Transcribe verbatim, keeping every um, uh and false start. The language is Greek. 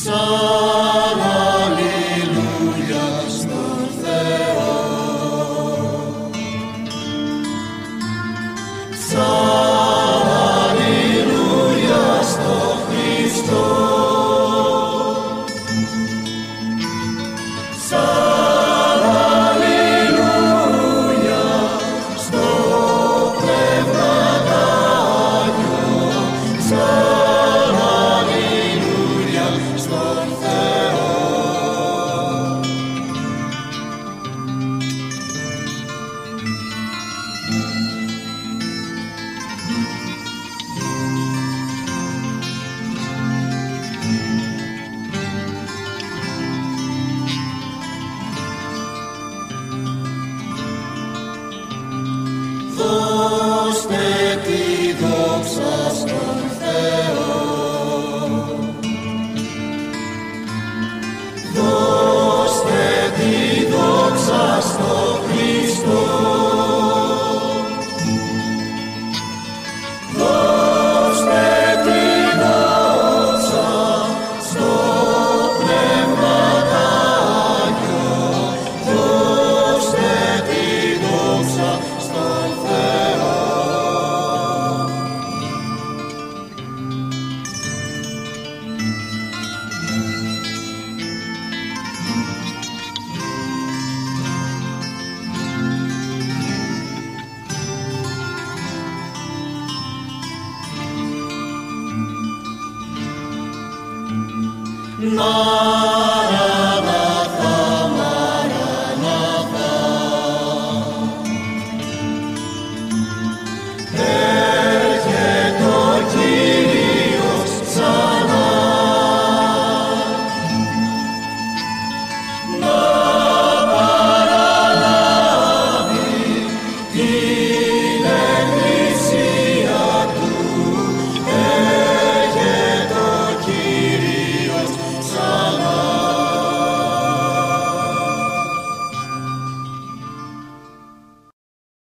Σαν αλληλούια στον Θεό, σαν αλληλούια στον Χριστό, σαν αλληλούια στο Πνεύμα Άγιο, σαν αλληλούια στον Θεό. Δώστε τη δόξα στον Θεό, δώστε τη δόξα στον Χριστό, δώστε τη δόξα στο Πνεύμα Άγιο, δώστε τη δόξα στον Θεό. Να